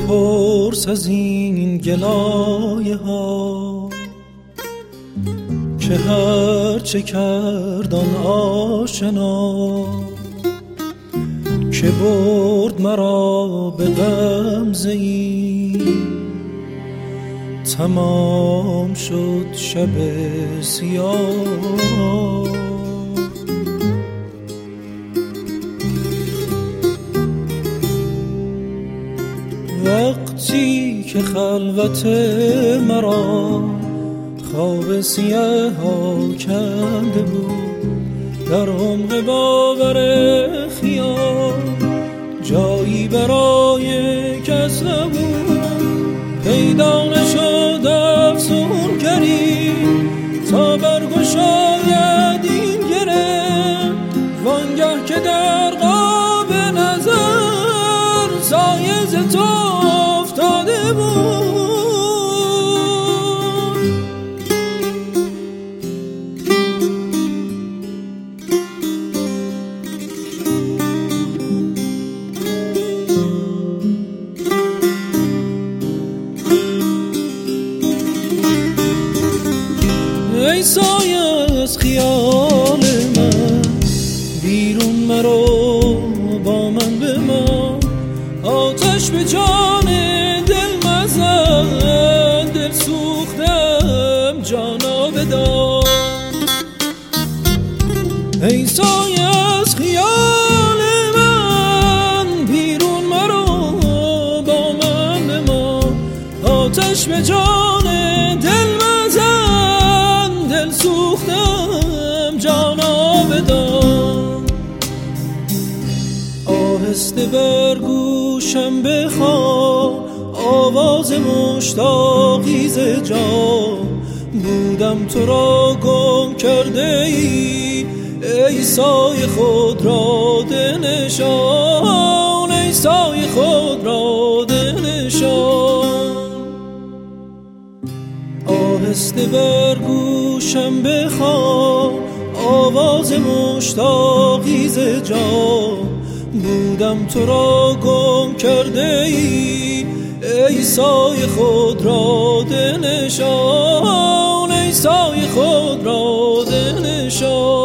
بپرس از این گلایه ها که هر چه کرد آن آشنا، که برد مرا به غمزه ای تمام شد شب سیاه. وقتی که خلوت مرا خواب سیاه ها کنده بود، در عمق باور خیال جایی برای کس نبود، پیدا نشد افسون کریم تا برگشاید این گره، وانگه که در قاب نظر سایه ز تو افتاده بود. ای سایه از خیال من بیرون مرو، با من به ما آتش به جان دل مزن، دل سوختم جانا بدار. ای سایه از خیال من بیرون مرو، با من به ما آتش به جان دل مزن، دل سوختم جانا بدار. آهسته بر گوشم بخوان آواز مشتاقی ز جا، بودم تو را گم کرده ای، ای سایه خود را ده نشان، ای سایه خود را ده نشان. آهسته بر گوشم بخوان آواز مشتاقی ز جا، بودم تو را گم کرده ای، ای سایه خود را ده نشان، ای سایه خود را ده نشان.